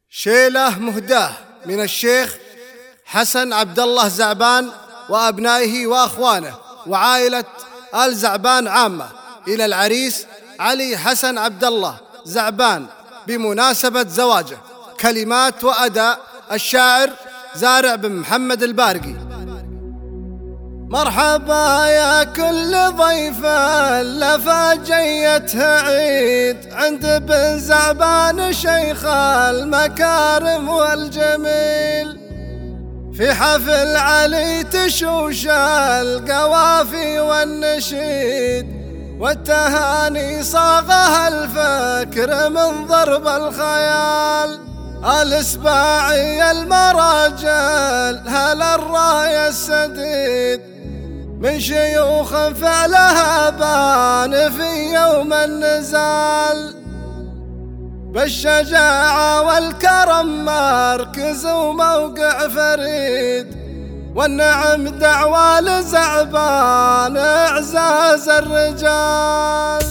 شيلة مهداة من الشيخ حسن عبد الله زعبان وأبنائه وأخوانه وعائلة آل زعبان عامة إلى العريس علي حسن عبد الله زعبان بمناسبة زواجه. كلمات وأداء الشاعر زارع بن محمد البارقي. مرحبا يا كل ضيف لفا جيته عيد عند بن زعبان شيخ المكارم والجميل. في حفل علي تشوش القوافي والنشيد والتهاني صاغها الفكر من ضرب الخيال. الإسباعي المراجل هل الراية السديد من شيوخ فعلها بان في يوم النزال. بالشجاعة والكرم مركز وموقع فريد والنعم دعوى لزعبان اعزاز الرجال.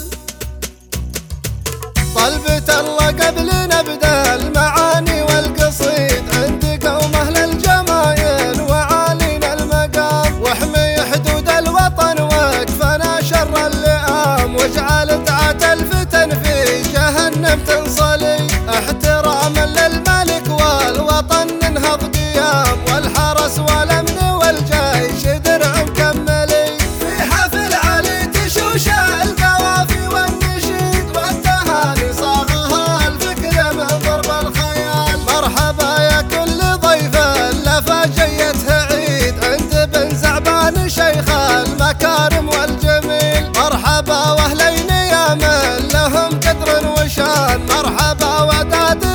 طلبة الله قبل نبدأ المعاني والقصيد عند قوم أهل الجمايل وعالينا المقام. واحمي حدود الوطن واكفنا شر اللئام واجعل دعاة الفتن في جهنم تنصلي. احتراما للملك والوطن ننهض قيام والحرس والامن والجيش درع مكملي. في حفل علي تشوش القوافي والنشيد والتهاني صاغها الفكر من ضرب الخيال. مرحبا يا كل ضيف لفا جيته عيد عند بن زعبان شيخ المكارم والجميل. مرحبا واهلين يا من لهم قدر وشان. مرحبا وداد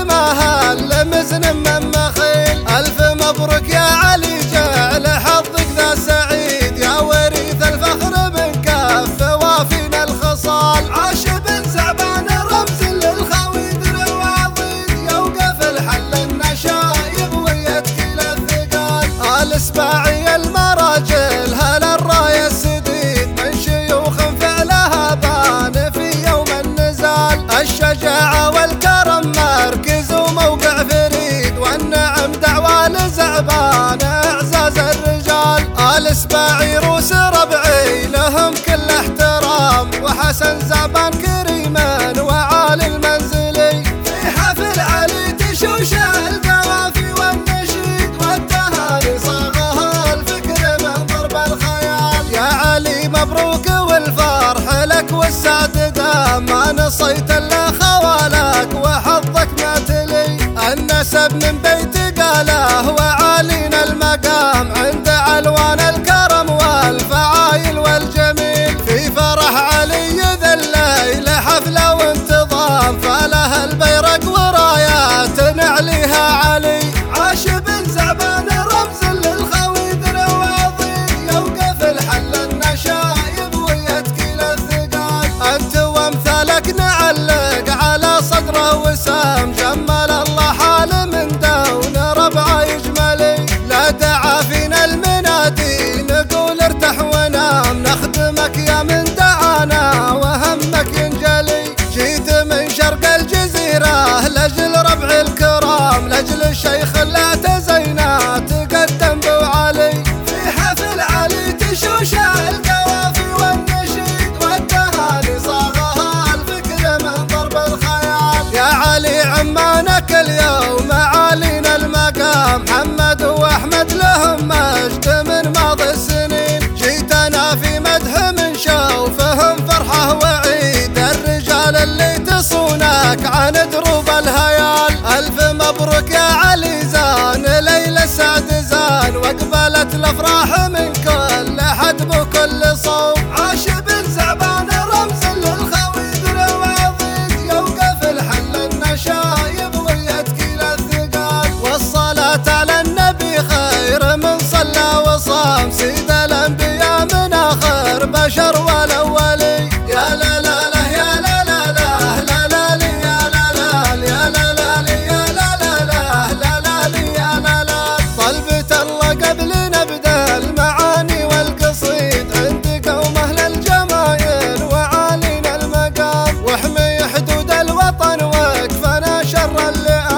مهل مزن من مخيل. الف مبروك يا علي جعل حظك ذا سعيد يا وريث الفخر من كف وافينا الخصال. عاش بن زعبان رمز للخويدر وعضيد يوقف الحل النشايب ويتكل الثقال. الإسباعي المراجل هل الراية السديد من شيوخ فعلها بان في يوم النزال. الشجاعة والكرم مركز وموقع فريد والنعم دعوى لزعبان اعزاز الرجال. الإسباعي روس ربعي لهم كل احترام وحسن زعبان كريما وعالي المنزلي. في حفل علي تشوش القوافي والنشيد والتهاني صاغها الفكر من ضرب الخيال. يا علي مبروك والفرح لك والسعد دام ما نصيت الا خوالك وحظك ما تلي. النسب من بيت قاله وعالينا المقام عند علوان الكرم والفعايل والجميل. في فرح علي ذا الليل حفله وانتظام فله البيرق ورايات نعليها علي. عاش بن زعبان رمز للخويدر وعضيد يوقف الحل النشايب ويتكل الثقال. انت وامثالك نعلق على صدره وسام جمل الله حال من دون ربع يجملي. لا دعا فينا المنادي نقول ارتاح ونام نخدمك يا من دعانا وهمك ينجلي. جيت من شرق الجزيرة لجل ربع الكرام لجل الشيخ اللي اعتزينا تقدم بو علي. في حفل علي تشوش القوافي والنشيد والتهاني صاغها الفكر من ضرب الخيال. يا علي عمانك اليوم عالينا المقام محمد واحمد لهم مجد من ماضي السنين. جيتنا في مدح من شوفهم فرحه وعيد الرجال اللي تصونك عن دروب الهيال. الف مبروك يا علي زان ليلة سعد زان واقبلت الافراح من كل حد بكل صوب. عاش بن زعبان رمز للخويدر وعضيد يوقف الحل النشايب ويتكل الثقال. والصلاة على النبي خير من صلى وصام سيد الانبياء من اخر بشر والاولي. يا لا لا لا يا لا لا لا لا لا لي يا لا لا يا لا لا لي يا لا لا لا لا لا لي يا لا لا. طلبة الله قبل نبدأ المعاني والقصيد عند قوم أهل الجمايل وعالينا المقام. واحمي حدود الوطن واكفنا شر اللئام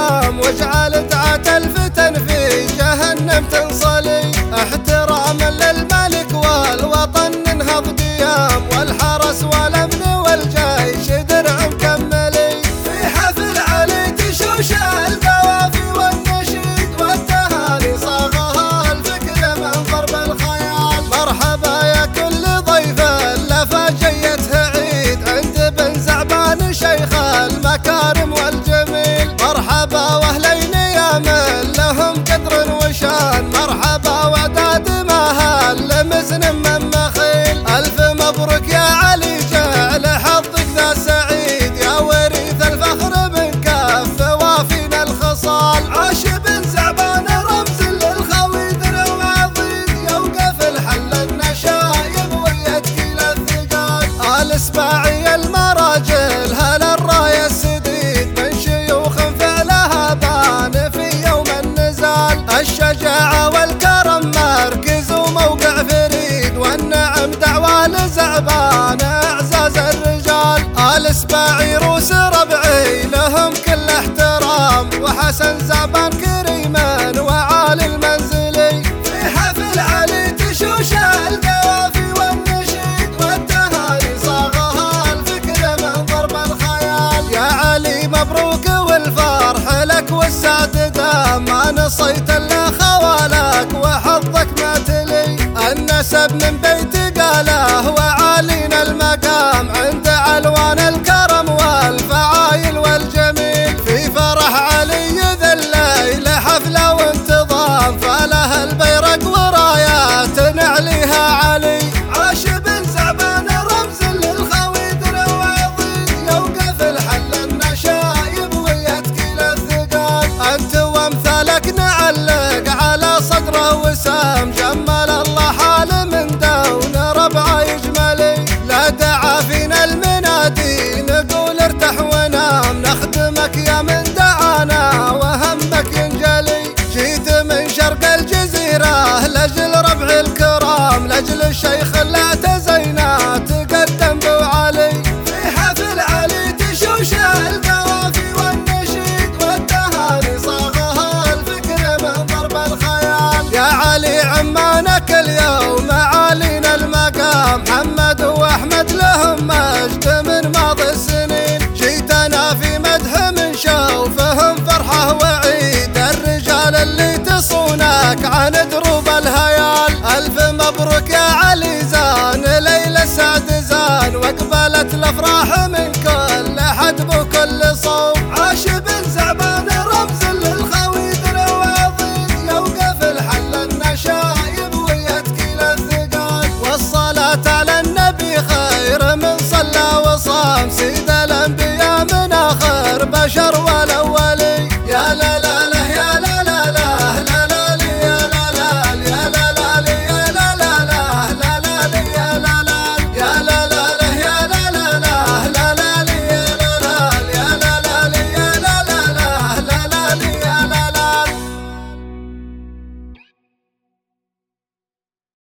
القيام، واجعل دعاة الفتن في جهنم تنصلي. احتراما للملك والوطن ننهض قيام، والحرس والامن والجيش درع مكملي. في حفل علي تشوش القوافي والنشيد، والتهاني صاغها الفكر من ضرب الخيال. مرحبا يا كل ضيف لفا جيته عيد، عند بن زعبان شيخ المكارم والجميل. مرحبا واهلين يا من لهم قدر وشان، مرحبا وداد مهل لمزن من مخيل. الف مبروك يا علي جعل حظك ذا سعيد، يا وريث الفخر من كف وافينا الخصال. عاش بن زعبان رمز للخويدر وعضيد، يوقف الحل النشايب ويتكيل الثقال. الاسباعي المراجل هل الرايه السديد، من شيوخ فعلها بان في يوم النزال. الشجاعه والكرم مركز وموقع فريد، والنعم دعوى لزعبان اعزاز الرجال. الاسباعي روس ربعي لهم كل احترام، وحسن زعبان كريما وعالي المنزلي. في حفل علي تشوش القوافي والنشيد، والتهاني صاغها الفكر من ضرب الخيال. يا علي مبروك والفرح لك والسعد دام، ما نصيت الا خوالك وحظك ما تلي. النسب من بيت قاله وعالينا المقام، عند علوان الكرم والفعايل والجميل. في فرح علي ذا الليل حفله وانتظام، فله البيرق ورايات نعليها علي. عاش بن زعبان رمز للخويدر وعضيد، يوقف الحل النشايب ويتكيل الثقال. انت وامثالك نعلق على صدره وسام، جمل الله حال من دون ربع يجملي. لا دعا فينا المنادي نقول ارتاح ونام، نخدمك يا من دعانا وهمك ينجلي. جيت من شرق الجزيرة لجل ربع الكرام، لجل الشيخ اللي اعتزينا تقدم بو علي. في حفل علي تشوش القوافي والنشيد، والتهاني صاغها الفكر من ضرب الخيال. يا علي عمانك اليوم عالينا المقام، محمد واحمد لهم مجد من ماضي السنين. جيتنا في مدح من شوفهم فرحه وعيد، الرجال اللي تصونك عن دروب الهيال. الف مبروك يا علي زان ليلة سعد زان، واقبلت الافراح من كل حدب وكل صوب. عاش بن زعبان رمز للخويدر وعضيد، يوقف الحل النشايب ويتكيل الثقال. والصلاة على النبي خير من صلى وصام، سيد الانبياء من اخر بشر ولا